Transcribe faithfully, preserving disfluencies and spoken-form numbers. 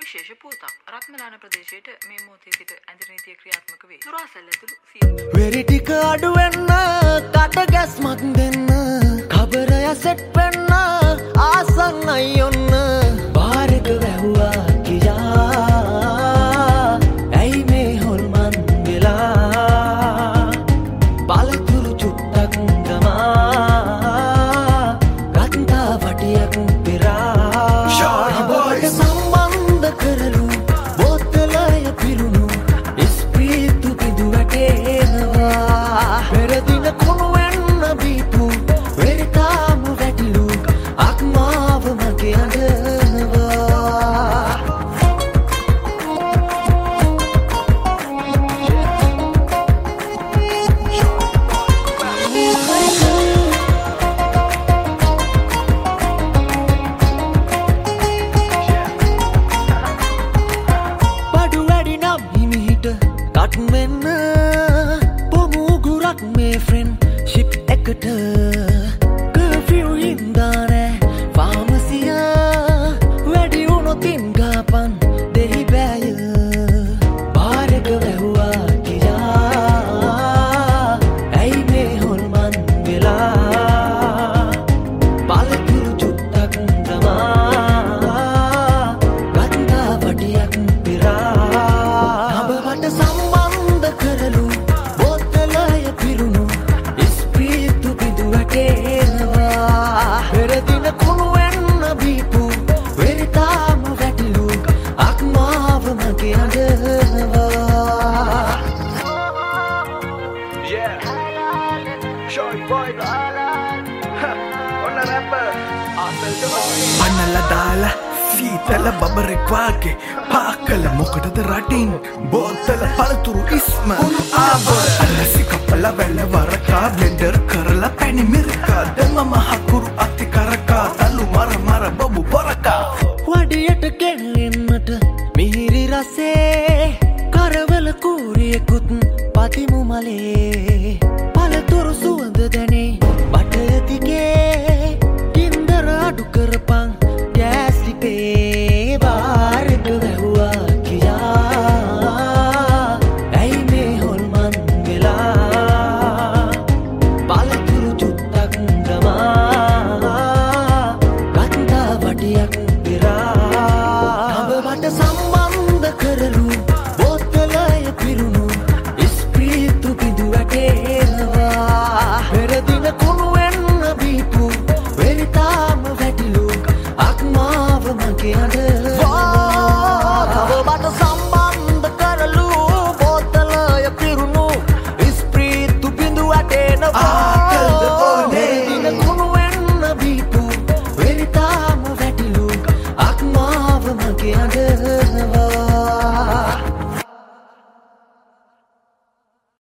සුවිශේෂ පුවතක්. රත්මලාන ප්‍රදේශයට මේ මොහොතේ සිට ඇඳිරි නීතිය ක්‍රියාත්මක වේ. සුරාසැල්ල ඇතුළු සියලු වෙරි ටික අඩු වෙන්න කට ගැස්මක් දෙන්න කබරය සෙට් වෙන්න ආසන් අයියොන්න බාරක වැහුවා කියා ඇයි මේ හොල්මන් වෙලා බලතුරු චුට්ටක් ගමා රත්තා වටියක් පෙරා ශාරබෝඩ සම්බන්ධ කරලු බෝතලය පිරුණු ඉස්පීතු පිදු වැටේනවා පෙරදින කුණු වෙන්න බීපු වෙරිතාම වැටිලු අක්මාව මගේ අඬනවා බඩු වැඩි නම් හිමිහිට කට් වෙන්න පොමුගුරක් මේ ෆ්‍රෙන්ඩ්ෂිප් එකට කර්ෆියු හින්දා නෑ ෆාමසිය වැඩි වුණොතින් ගාපන් දෙහි බෑය බාරක වැහුවා කියා ඇයි මේ හොල්මන් වෙලා බලතුරු චුට්ටක් ගමා ගත්තා වටියක් පෙරා හබවට සම්බන්ධ කරලු බෝතලය පිරුණු ඉස්පීතු පිදු වැටේනවා පෙරදින කුණු වෙන්න බීපු වෙරිතාම වැටිලු අක්මාව මගේ අඬනවා Yeah, Shorty boy, on the rapper, Asal Joy. අනල දාලා සීතල බබරෙක් වාගේ පාකල මොකටද රටින් බෝතල පළතුරු ඉස්ම ආබර අලසි කපල වැල වරකා බ්ලෙන්ඩර් කරලා පැණි මිරිකා දෙම මහකුරු අති කරකා තලු මර මර බබු පොරකා වඩියට ගෙනෙන්නට මිහිරි රසේ කරවල කූරියකුත් පතිමු මලේ පළතුරු සුවඳ දැනේ බටය දිගේ ගින්දර අඩු කරපන් ගෑස් ලිපේ බාරක වැහුවා කියා ඇයි මේ හොල්මන් වෙලා බලතුරු චුට්ටක් ගමා ගත්තා වටියක්